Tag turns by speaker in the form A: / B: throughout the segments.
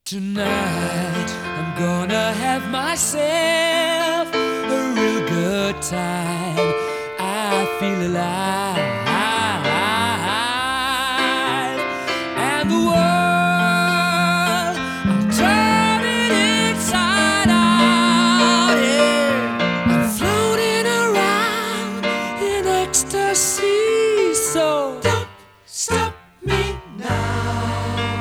A: Tonight I'm gonna have myself a real good time. I feel alive, and the world, I'll turn it inside out. Yeah. I'm floating around in ecstasy, so don't stop me now.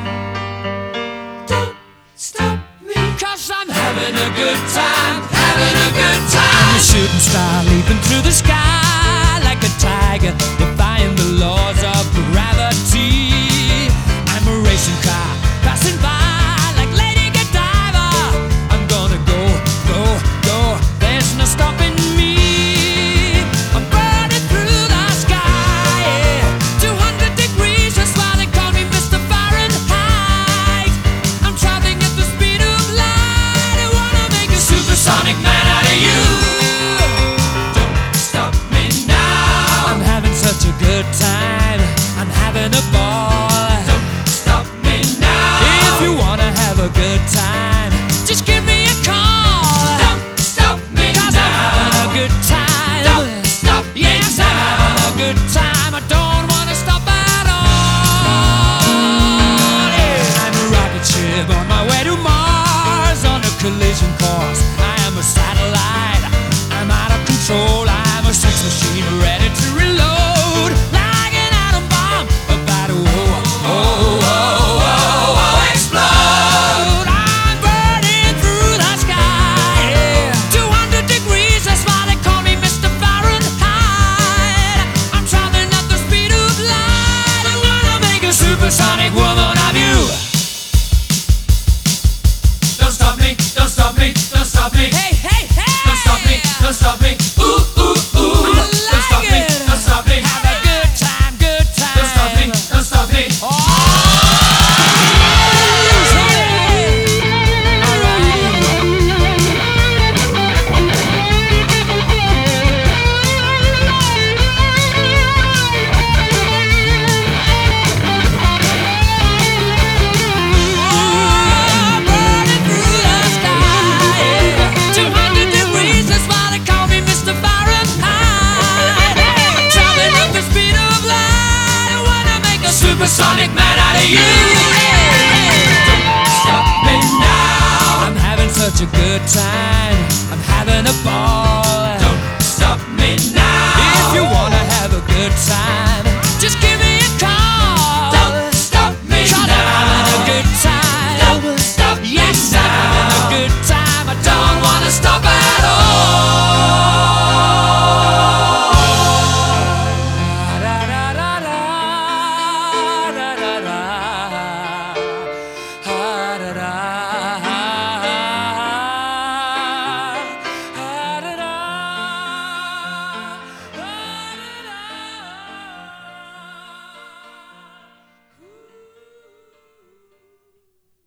A: Stop me, 'cause I'm having a good time, having a good time. I'm a shooting star leaping through the sky like a tiger, defying the laws of gravity. I'm a racing car passing by like Lady Godiva. I'm gonna go, go, go, there's no stopping me. I'm burning through the sky, yeah. 200 degrees, that's why they call me Mr. Fahrenheit. I'm traveling at the speed of light. I wanna make a supersonic man out of you. Don't stop me now. I'm having such a good time, I'm having a ball. Don't stop me now. If you wanna have a good time, just give me a call. Don't stop me now. 'Cause I'm having a good time. Don't stop me now. Yes, I'm having a good time. I don't wanna stop at all. Yeah. I'm a rocket ship on my way to Mars, on a collision course. I am a satellite, I'm out of control. I'm a sex machine ready to reload, like an atom bomb about to explode. I'm burning through the sky, yeah. 200 degrees, that's why they call me Mr. Fahrenheit. I'm traveling at the speed of light. I wanna make a supersonic woman of you. Don't stop me, don't stop me, don't stop me. Hey, hey, hey! Don't stop me, don't stop me. Ooh, ooh, ooh. Don't stop me, don't stop me. Have a good time, good time. Don't stop me, don't stop me. Oh! Supersonic man out of you. Don't stop me now. I'm having such a good time, I'm having a ball. Don't stop me now. If you wanna have a good time, just give me a call. Don't stop me now. 'Cause I'm having a good time. Don't stop me now. Yes, I'm having a good time. I don't wanna stop at all. Da da da.